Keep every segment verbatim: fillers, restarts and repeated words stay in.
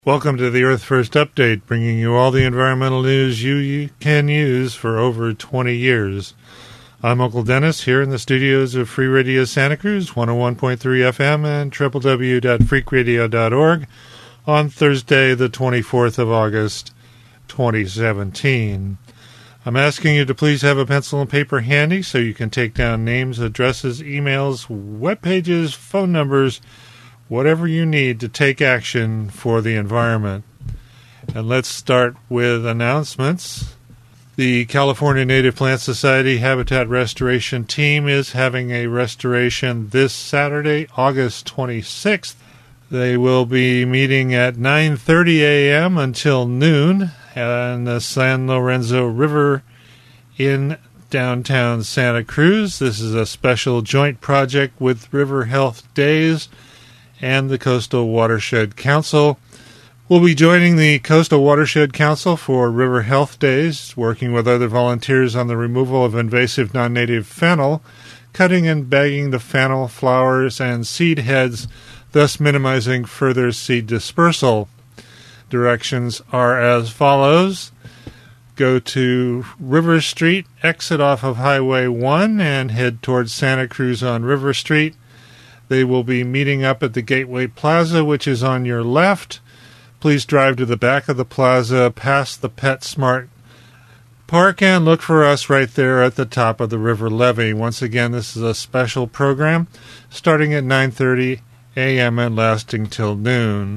Welcome to the Earth First Update, bringing you all the environmental news you, you can use for over twenty years. I'm Uncle Dennis here in the studios of Free Radio Santa Cruz, one oh one point three F M and w w w dot freak radio dot org on Thursday, the twenty-fourth of August, twenty seventeen. I'm asking you to please have a pencil and paper handy so you can take down names, addresses, emails, web pages, phone numbers, whatever you need to take action for the environment. And let's start with announcements. The California Native Plant Society Habitat Restoration Team is having a restoration this Saturday, August twenty-sixth. They will be meeting at nine thirty a.m. until noon on the San Lorenzo River in downtown Santa Cruz. This is a special joint project with River Health Days and the Coastal Watershed Council. We'll be joining the Coastal Watershed Council for River Health Days, working with other volunteers on the removal of invasive non-native fennel, cutting and bagging the fennel flowers and seed heads, thus minimizing further seed dispersal. Directions are as follows. Go to River Street, exit off of Highway one, and head towards Santa Cruz on River Street. They will be meeting up at the Gateway Plaza, which is on your left. Please drive to the back of the plaza, past the PetSmart Park, and look for us right there at the top of the river levee. Once again, this is a special program starting at nine thirty a.m. and lasting till noon.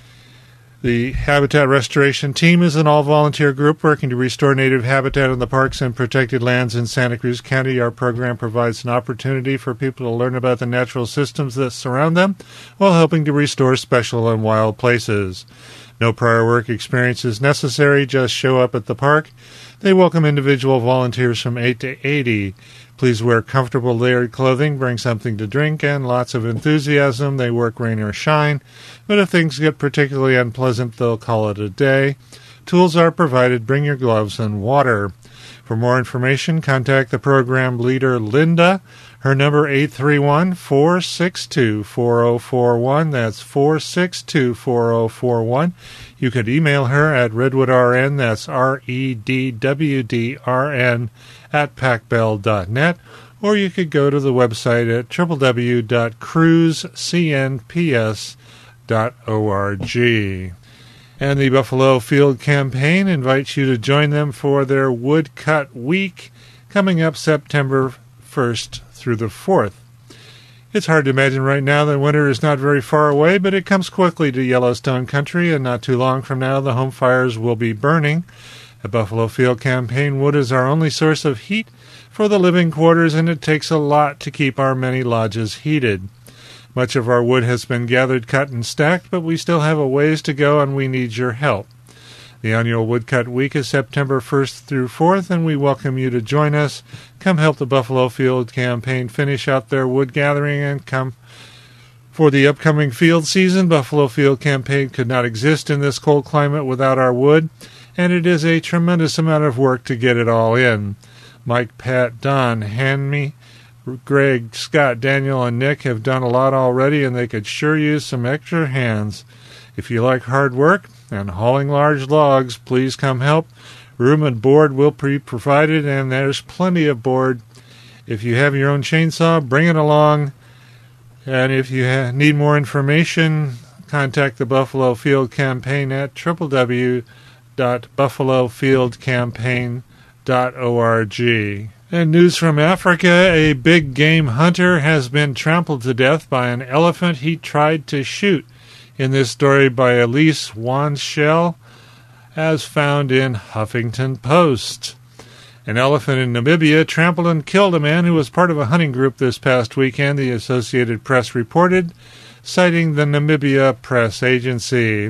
The Habitat Restoration Team is an all-volunteer group working to restore native habitat in the parks and protected lands in Santa Cruz County. Our program provides an opportunity for people to learn about the natural systems that surround them while helping to restore special and wild places. No prior work experience is necessary. Just show up at the park. They welcome individual volunteers from eight to eighty. Please wear comfortable layered clothing, bring something to drink, and lots of enthusiasm. They work rain or shine, but if things get particularly unpleasant, they'll call it a day. Tools are provided. Bring your gloves and water. For more information, contact the program leader, Linda. Her number, eight three one, four six two, four zero four one. That's four six two, four zero four one. You could email her at redwoodrn, that's R E D W D R N, at pac bell dot net, or you could go to the website at w w w dot cruise c n p s dot org. And the Buffalo Field Campaign invites you to join them for their Woodcut Week coming up September first through the fourth. It's hard to imagine right now that winter is not very far away, but it comes quickly to Yellowstone country, and not too long from now the home fires will be burning. At Buffalo Field Campaign, wood is our only source of heat for the living quarters, and it takes a lot to keep our many lodges heated. Much of our wood has been gathered, cut, and stacked, but we still have a ways to go, and we need your help. The annual Woodcut Week is September first through fourth, and we welcome you to join us. Come help the Buffalo Field Campaign finish out their wood gathering and come for the upcoming field season. Buffalo Field Campaign could not exist in this cold climate without our wood, and it is a tremendous amount of work to get it all in. Mike, Pat, Don, Hanmy, Greg, Scott, Daniel, and Nick have done a lot already, and they could sure use some extra hands. If you like hard work and hauling large logs, please come help. Room and board will be provided, and there's plenty of board. If you have your own chainsaw, bring it along. And if you ha- need more information, contact the Buffalo Field Campaign at w w w dot buffalo field campaign dot org. And news from Africa, a big game hunter has been trampled to death by an elephant he tried to shoot. In this story by Elise Wanshell, as found in Huffington Post. An elephant in Namibia trampled and killed a man who was part of a hunting group this past weekend, the Associated Press reported, citing the Namibia Press Agency.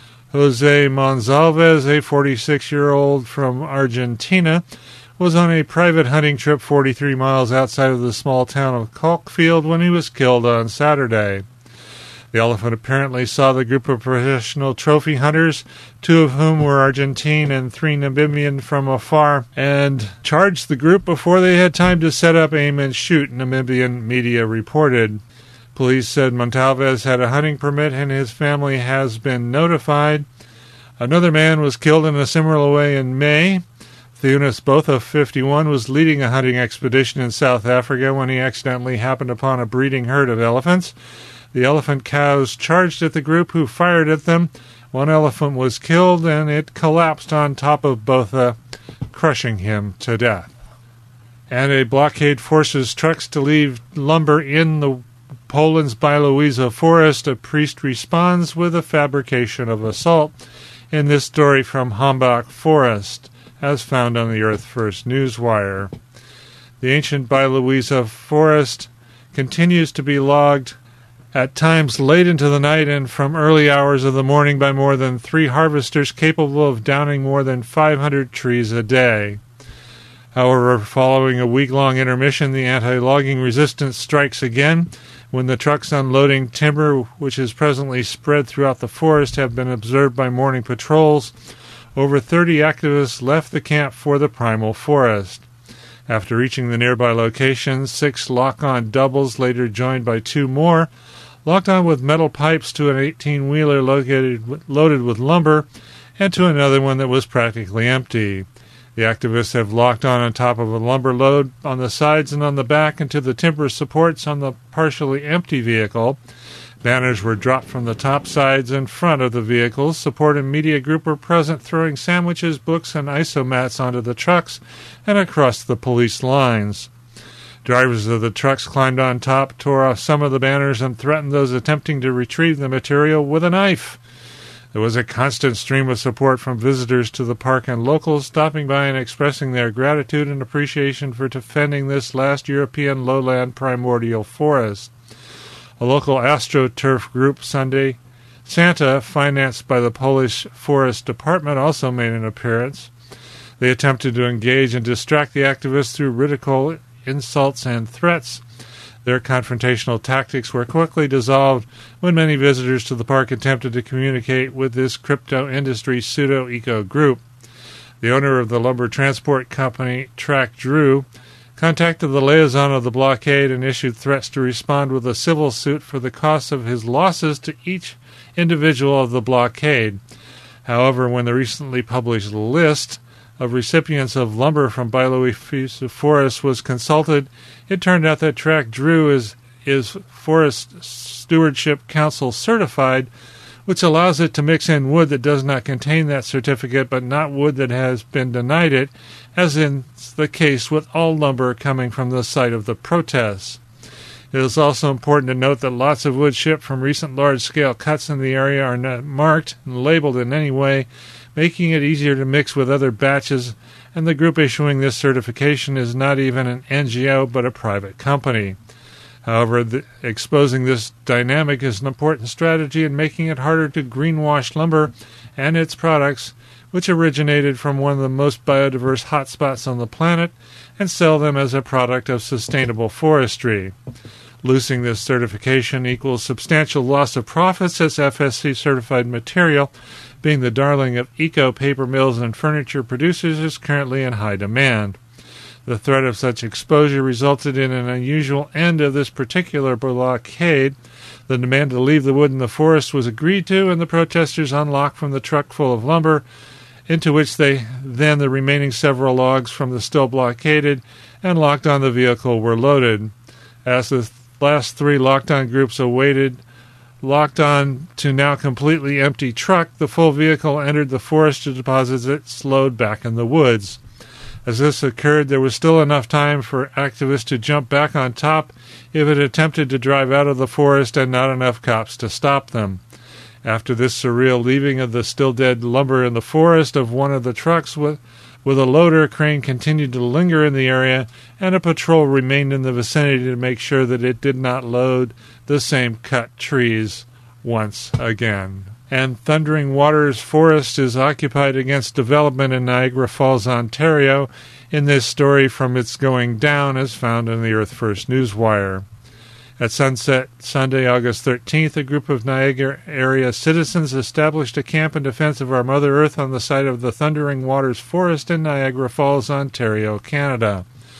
Jose Monsalves, a forty-six-year-old from Argentina, was on a private hunting trip forty-three miles outside of the small town of Kalkfield when he was killed on Saturday. The elephant apparently saw the group of professional trophy hunters, two of whom were Argentine and three Namibian, from afar, and charged the group before they had time to set up, aim, and shoot, Namibian media reported. Police said Montalvez had a hunting permit and his family has been notified. Another man was killed in a similar way in May. Theunis Botha, fifty-one, was leading a hunting expedition in South Africa when he accidentally happened upon a breeding herd of elephants. The elephant cows charged at the group, who fired at them. One elephant was killed, and it collapsed on top of Botha, crushing him to death. And a blockade forces trucks to leave lumber in the Poland's Białowieża forest. A priest responds with a fabrication of assault. In this story from Hambach Forest, as found on the Earth First Newswire. The ancient Białowieża forest continues to be logged at times late into the night and from early hours of the morning by more than three harvesters capable of downing more than five hundred trees a day. However, following a week-long intermission, the anti-logging resistance strikes again when the trucks unloading timber, which is presently spread throughout the forest, have been observed by morning patrols. Over thirty activists left the camp for the primal forest. After reaching the nearby location, six lock-on doubles, later joined by two more, locked on with metal pipes to an eighteen-wheeler located, loaded with lumber and to another one that was practically empty. The activists have locked on on top of a lumber load on the sides and on the back and to the timber supports on the partially empty vehicle. Banners were dropped from the top sides and front of the vehicles. Support and media group were present, throwing sandwiches, books, and isomats onto the trucks and across the police lines. Drivers of the trucks climbed on top, tore off some of the banners, and threatened those attempting to retrieve the material with a knife. There was a constant stream of support from visitors to the park and locals, stopping by and expressing their gratitude and appreciation for defending this last European lowland primordial forest. A local AstroTurf group, Sunday Santa, financed by the Polish Forest Department, also made an appearance. They attempted to engage and distract the activists through ridicule, insults, and threats. Their confrontational tactics were quickly dissolved when many visitors to the park attempted to communicate with this crypto-industry pseudo-eco group. The owner of the lumber transport company, Track Drew, contacted the liaison of the blockade and issued threats to respond with a civil suit for the costs of his losses to each individual of the blockade. However, when the recently published list of recipients of lumber from Białowieża Forest was consulted, it turned out that Track Drew is, is Forest Stewardship Council certified, which allows it to mix in wood that does not contain that certificate, but not wood that has been denied it, as in the case with all lumber coming from the site of the protests. It is also important to note that lots of wood shipped from recent large-scale cuts in the area are not marked and labeled in any way, making it easier to mix with other batches, and the group issuing this certification is not even an N G O but a private company. However, the, exposing this dynamic is an important strategy in making it harder to greenwash lumber and its products, which originated from one of the most biodiverse hotspots on the planet, and sell them as a product of sustainable forestry. Losing this certification equals substantial loss of profits, as F S C-certified material, being the darling of eco paper mills and furniture producers, is currently in high demand. The threat of such exposure resulted in an unusual end of this particular blockade. The demand to leave the wood in the forest was agreed to, and the protesters unlocked from the truck full of lumber, into which they then the remaining several logs from the still blockaded and locked on the vehicle were loaded. As the last three locked-on groups awaited locked on to now completely empty truck, the full vehicle entered the forest to deposit its load back in the woods. As this occurred, there was still enough time for activists to jump back on top if it attempted to drive out of the forest, and not enough cops to stop them. After this surreal leaving of the still dead lumber in the forest of one of the trucks with, with a loader, crane continued to linger in the area, and a patrol remained in the vicinity to make sure that it did not load the same cut trees once again. And Thundering Waters Forest is occupied against development in Niagara Falls, Ontario, in this story from its going down, as found in the Earth First Newswire. At sunset Sunday, August thirteenth, a group of Niagara area citizens established a camp in defense of our Mother Earth on the site of the Thundering Waters Forest in Niagara Falls, Ontario, Canada.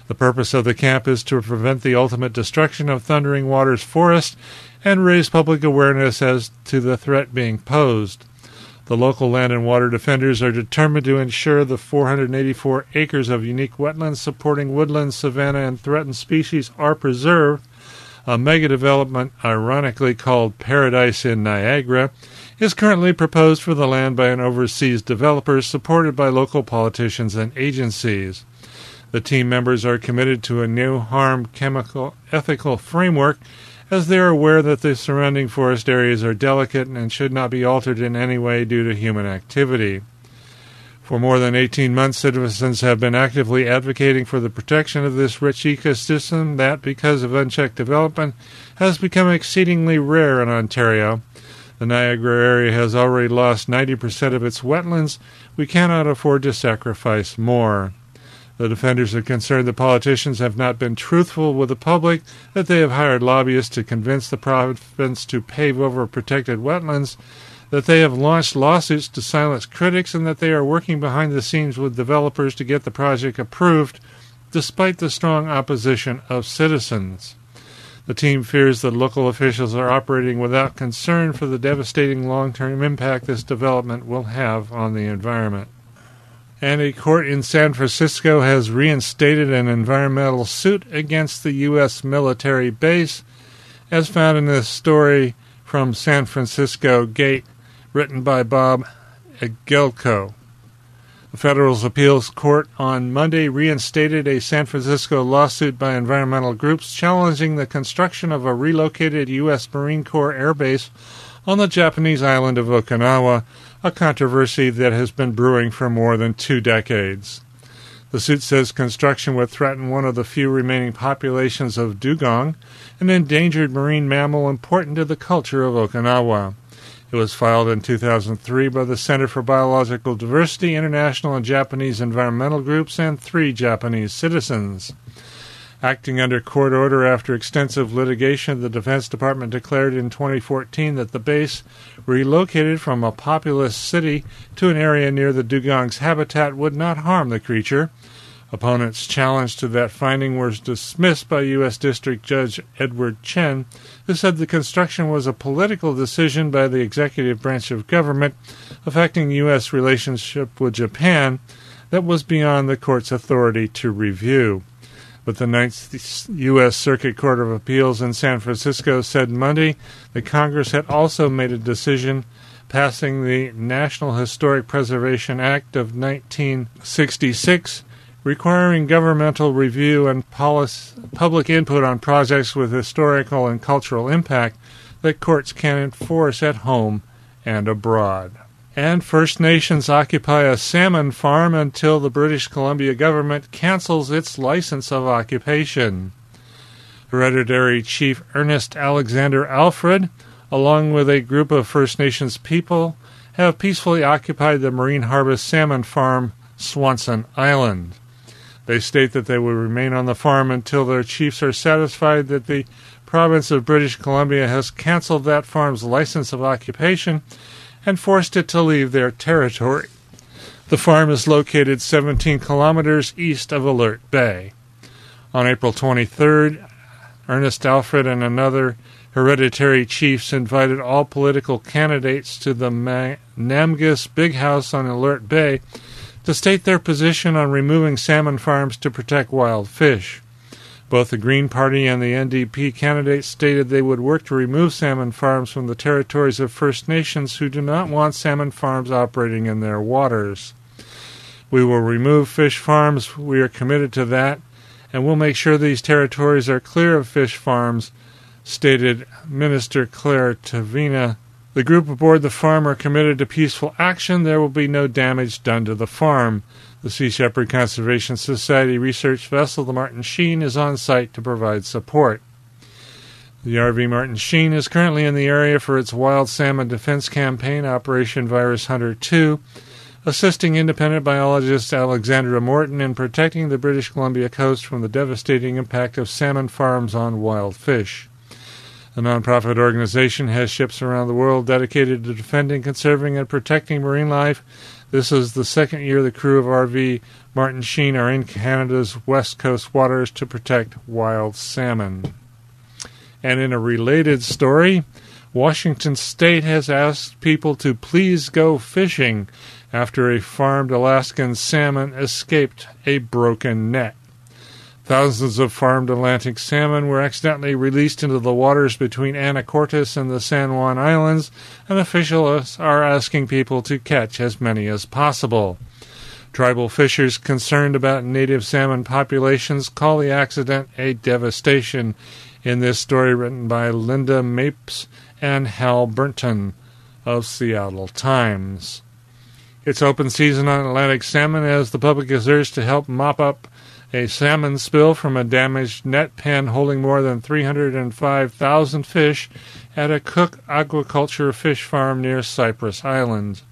The purpose of the camp is to prevent the ultimate destruction of Thundering Waters Forest and raise public awareness as to the threat being posed. The local land and water defenders are determined to ensure the four hundred eighty-four acres of unique wetlands supporting woodland, savanna, and threatened species are preserved. A mega-development, ironically called Paradise in Niagara, is currently proposed for the land by an overseas developer supported by local politicians and agencies. The team members are committed to a no-harm chemical ethical framework, as they are aware that the surrounding forest areas are delicate and should not be altered in any way due to human activity. For more than eighteen months, citizens have been actively advocating for the protection of this rich ecosystem that, because of unchecked development, has become exceedingly rare in Ontario. The Niagara area has already lost ninety percent of its wetlands. We cannot afford to sacrifice more. The defenders are concerned that politicians have not been truthful with the public, that they have hired lobbyists to convince the province to pave over protected wetlands, that they have launched lawsuits to silence critics, and that they are working behind the scenes with developers to get the project approved, despite the strong opposition of citizens. The team fears that local officials are operating without concern for the devastating long-term impact this development will have on the environment. And a court in San Francisco has reinstated an environmental suit against the U S military base, as found in this story from San Francisco Gate, written by Bob Egelko. The Federal Appeals Court on Monday reinstated a San Francisco lawsuit by environmental groups challenging the construction of a relocated U S Marine Corps air base on the Japanese island of Okinawa, a controversy that has been brewing for more than two decades. The suit says construction would threaten one of the few remaining populations of dugong, an endangered marine mammal important to the culture of Okinawa. It was filed in two thousand three by the Center for Biological Diversity, international and Japanese environmental groups, and three Japanese citizens. Acting under court order after extensive litigation, the Defense Department declared in twenty fourteen that the base, relocated from a populous city to an area near the dugong's habitat, would not harm the creature. Opponents' challenge to that finding was dismissed by U S District Judge Edward Chen, who said the construction was a political decision by the executive branch of government affecting U S relationship with Japan that was beyond the court's authority to review. But the Ninth U S Circuit Court of Appeals in San Francisco said Monday that Congress had also made a decision passing the National Historic Preservation Act of nineteen sixty-six, requiring governmental review and policy, public input on projects with historical and cultural impact that courts can enforce at home and abroad. And First Nations occupy a salmon farm until the British Columbia government cancels its license of occupation. Hereditary Chief Ernest Alexander Alfred, along with a group of First Nations people, have peacefully occupied the Marine Harvest Salmon Farm, Swanson Island. They state that they will remain on the farm until their chiefs are satisfied that the province of British Columbia has cancelled that farm's license of occupation and forced it to leave their territory. The farm is located seventeen kilometers east of Alert Bay. On April twenty-third, Ernest Alfred and another hereditary chiefs invited all political candidates to the Ma- Namgis Big House on Alert Bay to state their position on removing salmon farms to protect wild fish. Both the Green Party and the N D P candidates stated they would work to remove salmon farms from the territories of First Nations who do not want salmon farms operating in their waters. We will remove fish farms, we are committed to that, and we'll make sure these territories are clear of fish farms, stated Minister Claire Tavina. The group aboard the farm are committed to peaceful action. There will be no damage done to the farm. The Sea Shepherd Conservation Society research vessel, the Martin Sheen, is on site to provide support. The R V Martin Sheen is currently in the area for its wild salmon defense campaign, Operation Virus Hunter two, assisting independent biologist Alexandra Morton in protecting the British Columbia coast from the devastating impact of salmon farms on wild fish. The nonprofit organization has ships around the world dedicated to defending, conserving, and protecting marine life. This is the second year the crew of R V Martin Sheen are in Canada's west coast waters to protect wild salmon. And in a related story, Washington State has asked people to please go fishing after a farmed Alaskan salmon escaped a broken net. Thousands of farmed Atlantic salmon were accidentally released into the waters between Anacortes and the San Juan Islands, and officials are asking people to catch as many as possible. Tribal fishers concerned about native salmon populations call the accident a devastation. In this story written by Linda Mapes and Hal Burnton of Seattle Times. It's open season on Atlantic salmon as the public is urged to help mop up a salmon spill from a damaged net pen holding more than three hundred five thousand fish at a Cook aquaculture fish farm near Cypress Island.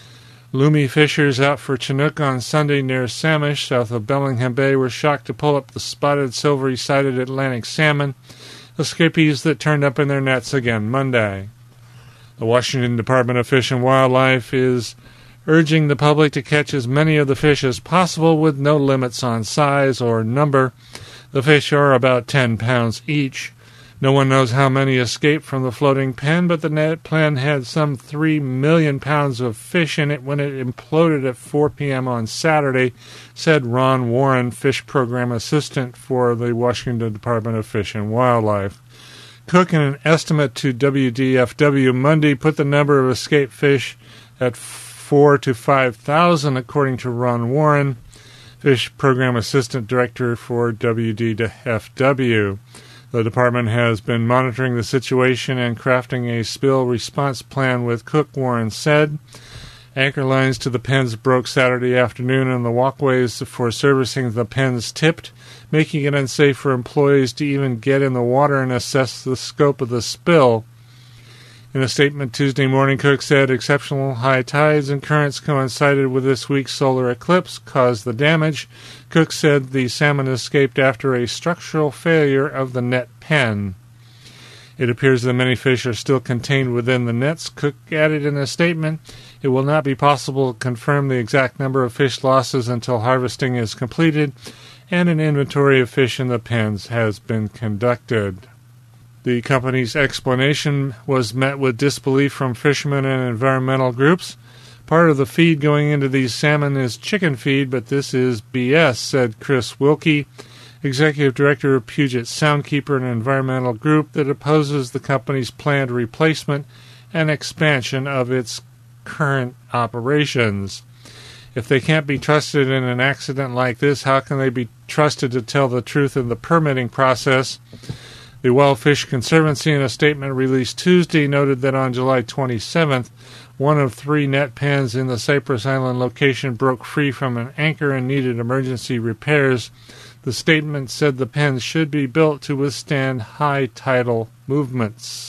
Lumi fishers out for Chinook on Sunday near Samish, south of Bellingham Bay, were shocked to pull up the spotted silvery-sided Atlantic salmon, escapees that turned up in their nets again Monday. The Washington Department of Fish and Wildlife is urging the public to catch as many of the fish as possible with no limits on size or number. The fish are about ten pounds each. No one knows how many escaped from the floating pen, but the net pen had some three million pounds of fish in it when it imploded at four p.m. on Saturday, said Ron Warren, Fish Program Assistant for the Washington Department of Fish and Wildlife. Cook, in an estimate to W D F W Monday, put the number of escaped fish at four to five thousand, according to Ron Warren, Fish Program Assistant Director for W D F W. The department has been monitoring the situation and crafting a spill response plan with Cook, Warren said. Anchor lines to the pens broke Saturday afternoon and the walkways for servicing the pens tipped, making it unsafe for employees to even get in the water and assess the scope of the spill. In a statement Tuesday morning, Cook said exceptional high tides and currents coincided with this week's solar eclipse caused the damage. Cook said the salmon escaped after a structural failure of the net pen. It appears that many fish are still contained within the nets. Cook added in a statement, it will not be possible to confirm the exact number of fish losses until harvesting is completed and an inventory of fish in the pens has been conducted. The company's explanation was met with disbelief from fishermen and environmental groups. Part of the feed going into these salmon is chicken feed, but this is B S, said Chris Wilkie, Executive Director of Puget Soundkeeper, an environmental group that opposes the company's planned replacement and expansion of its current operations. If they can't be trusted in an accident like this, how can they be trusted to tell the truth in the permitting process? The Wild Fish Conservancy, in a statement released Tuesday, noted that on July twenty-seventh, one of three net pens in the Cypress Island location broke free from an anchor and needed emergency repairs. The statement said the pens should be built to withstand high tidal movements.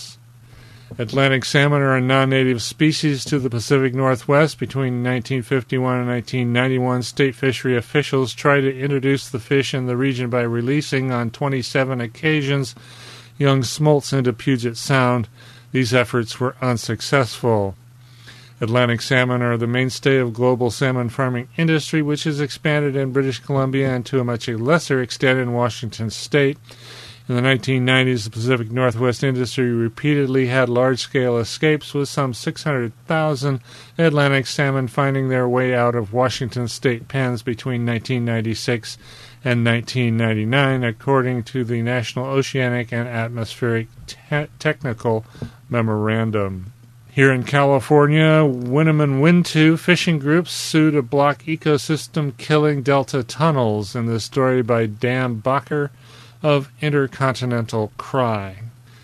Atlantic salmon are a non-native species to the Pacific Northwest. Between nineteen fifty-one and nineteen ninety-one, state fishery officials tried to introduce the fish in the region by releasing, on twenty-seven occasions, young smolts into Puget Sound. These efforts were unsuccessful. Atlantic salmon are the mainstay of global salmon farming industry, which has expanded in British Columbia and to a much lesser extent in Washington state. In the nineteen nineties, the Pacific Northwest industry repeatedly had large-scale escapes, with some six hundred thousand Atlantic salmon finding their way out of Washington state pens between nineteen ninety-six and nineteen ninety-nine, according to the National Oceanic and Atmospheric Te- Technical Memorandum. Here in California, Winneman Wintu fishing groups sue to block ecosystem-killing delta tunnels, in this story by Dan Bacher of Intercontinental Cry.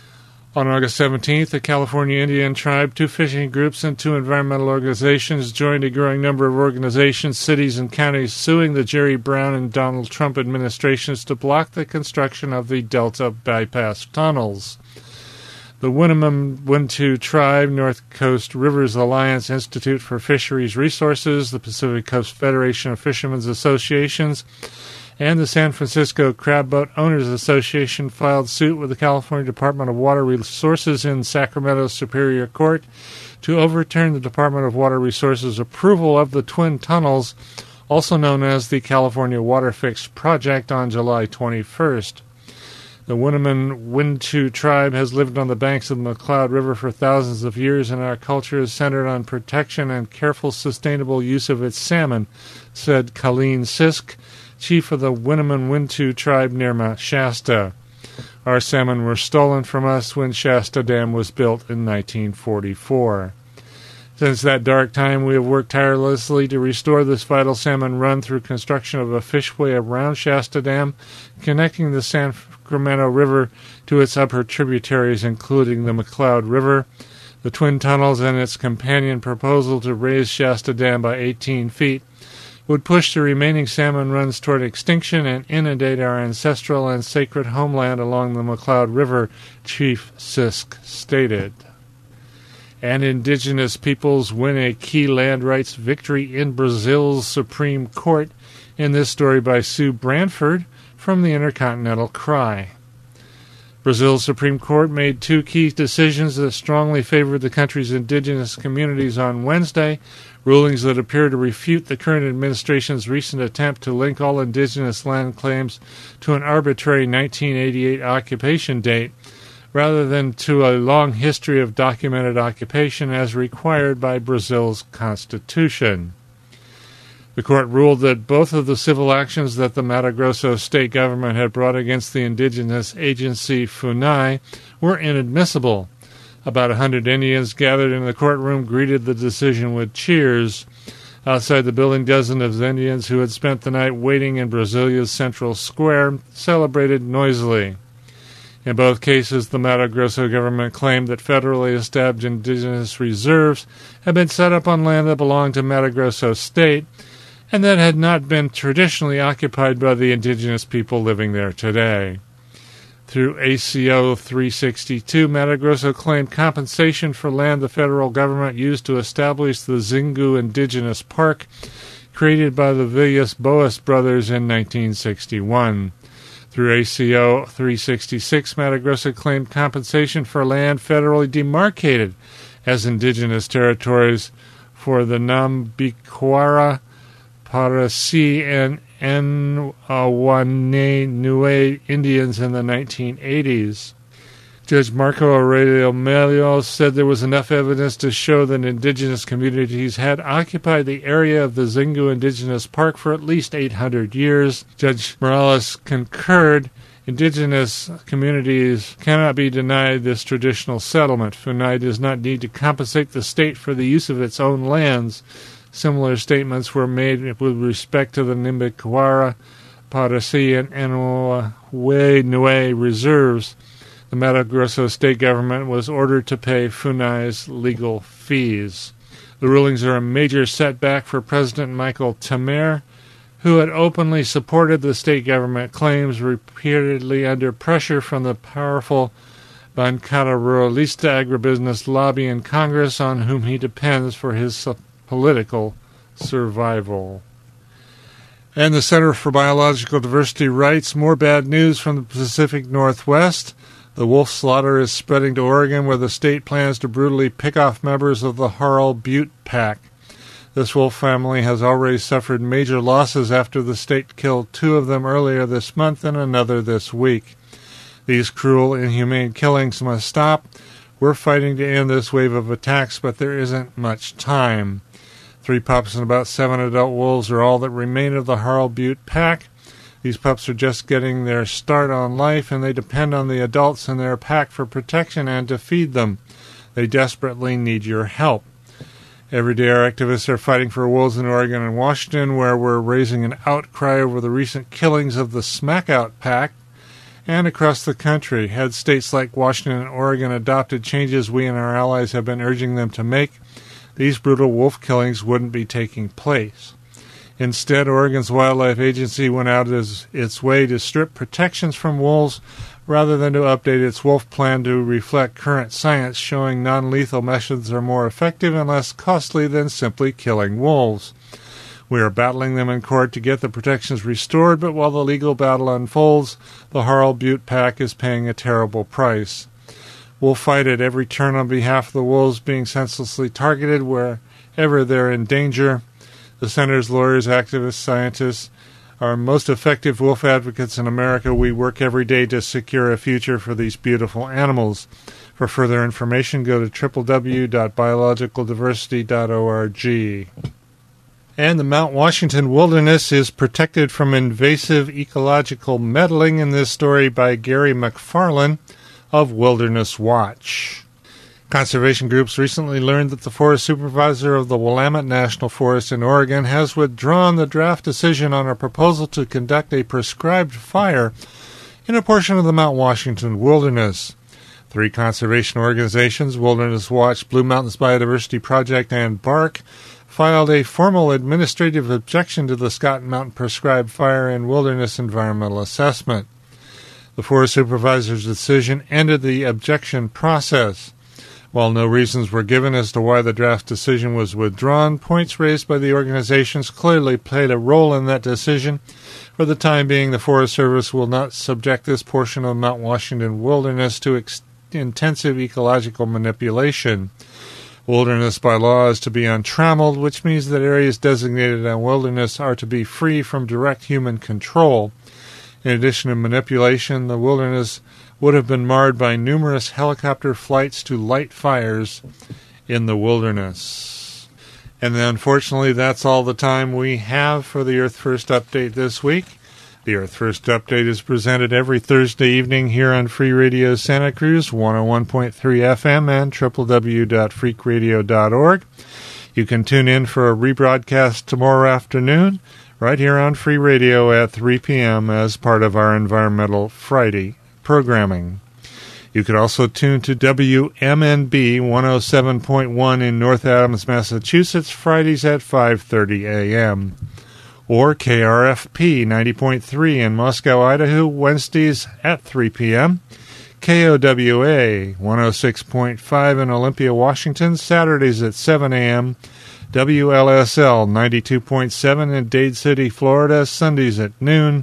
On August seventeenth, the California Indian Tribe, two fishing groups, and two environmental organizations joined a growing number of organizations, cities, and counties suing the Jerry Brown and Donald Trump administrations to block the construction of the Delta bypass tunnels. The Winneman Wintu Tribe, North Coast Rivers Alliance, Institute for Fisheries Resources, the Pacific Coast Federation of Fishermen's Associations, And the San Francisco Crab Boat Owners Association filed suit with the California Department of Water Resources in Sacramento Superior Court to overturn the Department of Water Resources' approval of the Twin Tunnels, also known as the California Water Fix Project, on July twenty-first. The Winnemem Wintu tribe has lived on the banks of the McCloud River for thousands of years, and our culture is centered on protection and careful, sustainable use of its salmon, said Colleen Sisk, chief of the Winnemem Wintu tribe near Mount Shasta. Our salmon were stolen from us when Shasta Dam was built in nineteen forty-four. Since that dark time, we have worked tirelessly to restore this vital salmon run through construction of a fishway around Shasta Dam, connecting the Sacramento River to its upper tributaries, including the McCloud River, the Twin Tunnels, and its companion proposal to raise Shasta Dam by eighteen feet would push the remaining salmon runs toward extinction and inundate our ancestral and sacred homeland along the McCloud River, Chief Sisk stated. And indigenous peoples win a key land rights victory in Brazil's Supreme Court, in this story by Sue Branford from the Intercontinental Cry. Brazil's Supreme Court made two key decisions that strongly favored the country's indigenous communities on Wednesday, rulings that appear to refute the current administration's recent attempt to link all indigenous land claims to an arbitrary nineteen eighty-eight occupation date, rather than to a long history of documented occupation as required by Brazil's constitution. The court ruled that both of the civil actions that the Mato Grosso state government had brought against the indigenous agency FUNAI were inadmissible. About a hundred Indians gathered in the courtroom greeted the decision with cheers. Outside the building, dozens of Indians who had spent the night waiting in Brasilia's central square celebrated noisily. In both cases, the Mato Grosso government claimed that federally established indigenous reserves had been set up on land that belonged to Mato Grosso state and that had not been traditionally occupied by the indigenous people living there today. Through A C O three sixty-two, Mato Grosso claimed compensation for land the federal government used to establish the Xingu Indigenous Park, created by the Villas-Boas brothers in nineteen sixty-one. Through A C O three sixty-six, Mato Grosso claimed compensation for land federally demarcated as indigenous territories for the Nambiquara, Parasi, and Anwanenue Indians in the nineteen eighties. Judge Marco Aurelio Melio said there was enough evidence to show that indigenous communities had occupied the area of the Xingu Indigenous Park for at least eight hundred years. Judge Morales concurred indigenous communities cannot be denied this traditional settlement. FUNAI does not need to compensate the state for the use of its own lands. Similar statements were made with respect to the Nambiquara, Parasi, and Anwanenue reserves. The Mato Grosso state government was ordered to pay FUNAI's legal fees. The rulings are a major setback for President Michael Temer, who had openly supported the state government claims, repeatedly under pressure from the powerful Bancada Ruralista agribusiness lobby in Congress, on whom he depends for his political survival. And the Center for Biological Diversity writes, more bad news from the Pacific Northwest. The wolf slaughter is spreading to Oregon, where the state plans to brutally pick off members of the Harl Butte Pack. This wolf family has already suffered major losses after the state killed two of them earlier this month and another this week. These cruel, inhumane killings must stop. We're fighting to end this wave of attacks, but there isn't much time. Three pups and about seven adult wolves are all that remain of the Harl Butte Pack. These pups are just getting their start on life, and they depend on the adults in their pack for protection and to feed them. They desperately need your help. Every day our activists are fighting for wolves in Oregon and Washington, where we're raising an outcry over the recent killings of the Smackout Pack, and across the country. Had states like Washington and Oregon adopted changes we and our allies have been urging them to make, these brutal wolf killings wouldn't be taking place. Instead, Oregon's Wildlife Agency went out of its way to strip protections from wolves rather than to update its wolf plan to reflect current science, showing non-lethal methods are more effective and less costly than simply killing wolves. We are battling them in court to get the protections restored, but while the legal battle unfolds, the Harl Butte Pack is paying a terrible price. We'll fight at every turn on behalf of the wolves being senselessly targeted wherever they're in danger. The senators, lawyers, activists, scientists are most effective wolf advocates in America. We work every day to secure a future for these beautiful animals. For further information, go to w w w dot biological diversity dot org. And the Mount Washington Wilderness is protected from invasive ecological meddling, in this story by Gary McFarlane of Wilderness Watch. Conservation groups recently learned that the forest supervisor of the Willamette National Forest in Oregon has withdrawn the draft decision on a proposal to conduct a prescribed fire in a portion of the Mount Washington Wilderness. Three conservation organizations, Wilderness Watch, Blue Mountains Biodiversity Project, and BARK, filed a formal administrative objection to the Scott Mountain Prescribed Fire and Wilderness Environmental Assessment. The Forest Supervisor's decision ended the objection process. While no reasons were given as to why the draft decision was withdrawn, points raised by the organizations clearly played a role in that decision. For the time being, the Forest Service will not subject this portion of Mount Washington Wilderness to ex- intensive ecological manipulation. Wilderness by law is to be untrammeled, which means that areas designated as wilderness are to be free from direct human control. In addition to manipulation, the wilderness would have been marred by numerous helicopter flights to light fires in the wilderness. And then, unfortunately, that's all the time we have for the Earth First Update this week. The Earth First Update is presented every Thursday evening here on Free Radio Santa Cruz, one oh one point three F M and w w w dot freak radio dot org. You can tune in for a rebroadcast tomorrow afternoon right here on Free Radio at three p.m. as part of our Environmental Friday programming. You could also tune to W M N B one oh seven point one in North Adams, Massachusetts, Fridays at five thirty a.m. or K R F P ninety point three in Moscow, Idaho, Wednesdays at three p.m., K O W A one oh six point five in Olympia, Washington, Saturdays at seven a.m., W L S L ninety-two point seven in Dade City, Florida, Sundays at noon,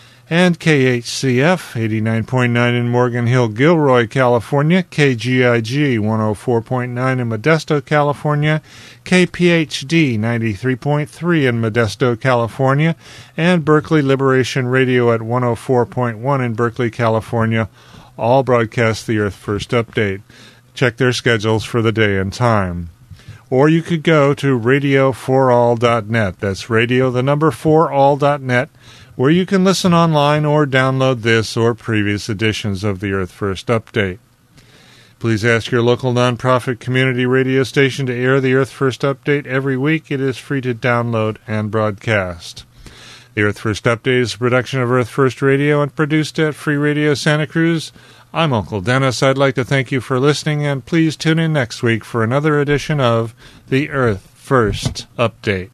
and K H C F eighty-nine point nine in Morgan Hill, Gilroy, California, K G I G one oh four point nine in Modesto, California, K P H D ninety-three point three in Modesto, California, and Berkeley Liberation Radio at one oh four point one in Berkeley, California, all broadcast the Earth First Update. Check their schedules for the day and time. Or you could go to radio for all dot net. That's radio, the number four all dot net, where you can listen online or download this or previous editions of the Earth First Update. Please ask your local nonprofit community radio station to air the Earth First Update every week. It is free to download and broadcast. The Earth First Update is a production of Earth First Radio and produced at Free Radio Santa Cruz. I'm Uncle Dennis. I'd like to thank you for listening, and please tune in next week for another edition of the Earth First Update.